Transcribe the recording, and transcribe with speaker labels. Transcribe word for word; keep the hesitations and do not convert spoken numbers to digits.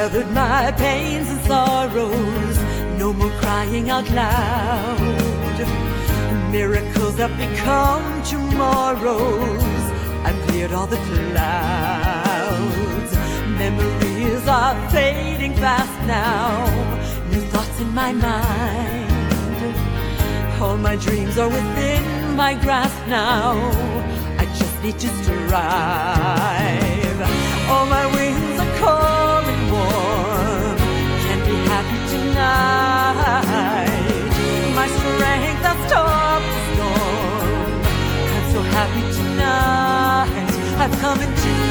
Speaker 1: gathered my pains and sorrows, no more crying out loud. Miracles have become tomorrows, I've cleared all the clouds. Memories are fading fast now, new thoughts in my mind. All my dreams are within my grasp now, I just need to strive. All my wings are cold and warm, can't be happy tonight. My strength has stopped the storm, I'm so happy tonight. I've come into